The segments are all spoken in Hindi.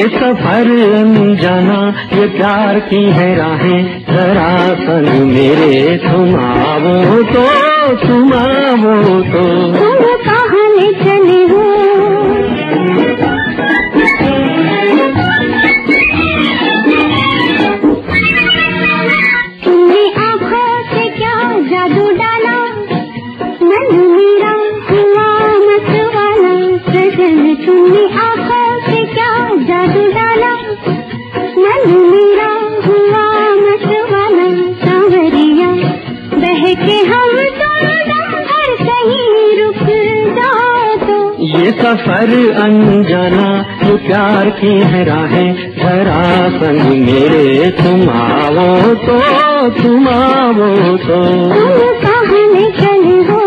सफर अनजाना ये प्यार की है राहें, जरा संग मेरे तुम आओ तो, तुम आओ तो। तुम कहाँ चले हो, तुमने आँखों से क्या जादू डाला, मन मेरा हुआ मतवाला। सजन तुमने आँखों से क्या जादू डाला, मन मेरा हुआ मतवाला। सांवरिया बहके हम दोनों हर कहीं रुक जाओ तो। ये सफर अनजाना ये प्यार की है राहें, जरा संग मेरे तुम आओ तो, तुम आओ तो। तुम कहाँ चले हो,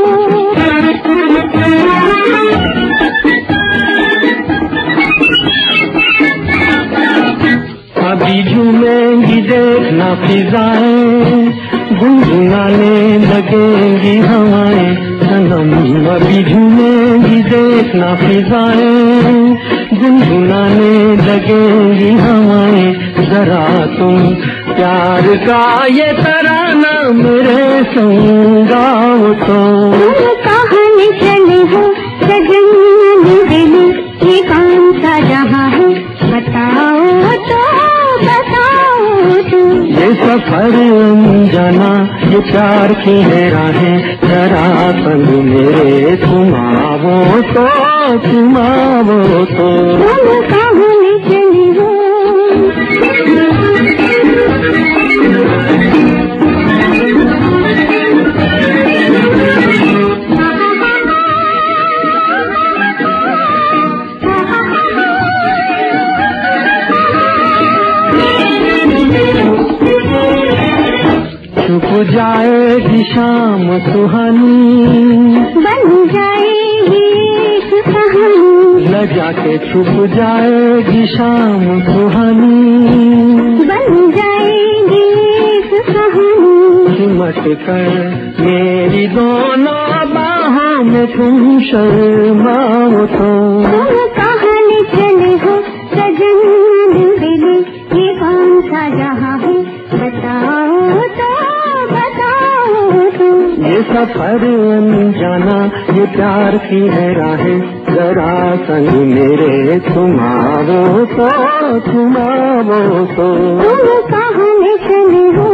अभी झूमेंगी देखना फिजाएं, गुनगुनाने लगेंगी हवाएं। सनम अभी झूमेंगी देखना फिजाएं, गुनगुनाने लगेंगी हवाएं। जरा तुम प्यार का ये तराना मेरे संग गाओ तो। तुम कहाँ चले हो, सजन दिल ये कौन सा जहाँ है, बताओ तो, बताओ तो। ये सफर अनजाना ये प्यार की है राहें, जरा संग मेरे तुम आओ तो, तुम आओ तो। तुम कहाँ चले हो, छुप जाएगी शाम सुहानी, बन जाएगी एक कहानी। लजा के छुप जाएगी शाम सुहानी, बन जाएगी एक कहानी। सिमट कर मेरी दोनों बाहों में तुम शर्माओ तो। तुम कहाँ चले हो, सजन दिल ये कौन सा जहाँ है, बताओ तो, बताओ तो। ये सफर अनजाना ये प्यार की है राहें, जरा संग मेरे तुम आओ तो, तुम आओ तो। तुम कहाँ चले हो,